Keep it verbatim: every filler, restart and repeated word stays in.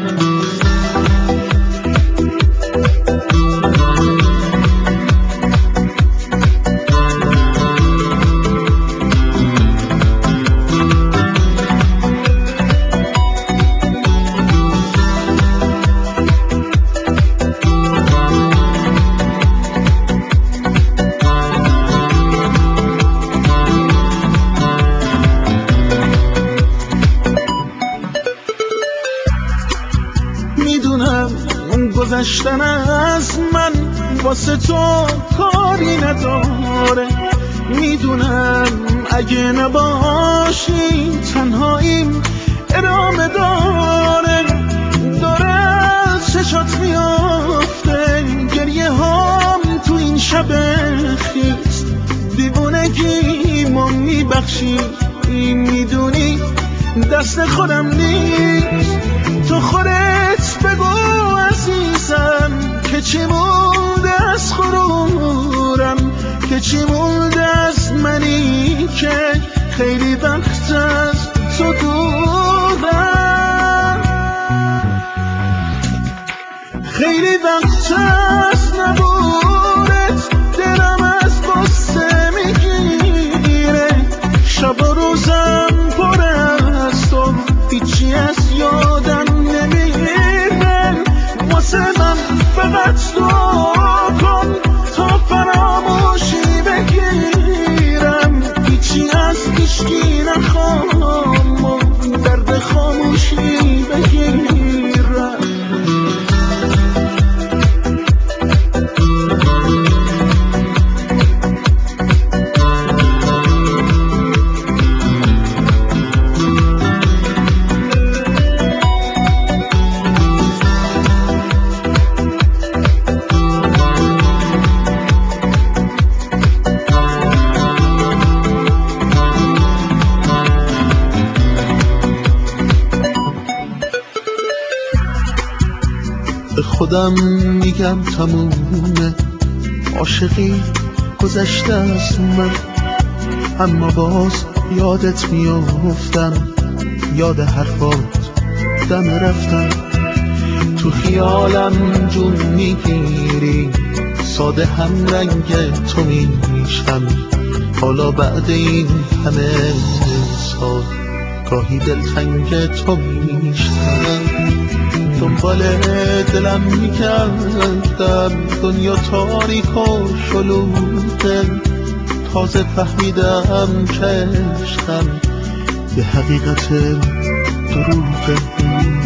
میدونم اون گذشتن از من واسه تو کاری نداره، میدونم اگه نباشی تنهاییم ادامه داره. داره از چشات میافته گریه هام تو این شب خیست، دیوونگی ما میبخشی میدونی دست خودم نیست. تو خودت بگو عزیزم که چی مونده از غرورم، که چی مونده از منی که خیلی وقت از تو دورم. خیلی وقت از نبودت دلم از قصه میگیره، شب و روزم پر از تو هیچی از یادم نمیره. واسه من فقط دعا کن تا فراموشی بگیرم، هیچی از هیچکی نخوام و درد خاموشی بگیرم. به خودم میگم تمومه، عاشقی گذشته از من، اما باز یادت میافتم، یاد حرفات دم رفتم. تو خیالم جون میگیری، ساده هم رنگ تو میشم. حالا بعد این همه سال گاهی دلتنگ تو میشم. دنبال دلم میکردم دنیا تاریک و شلوغه، تازه فهمیدم که عشقم به حقیقت دروغه.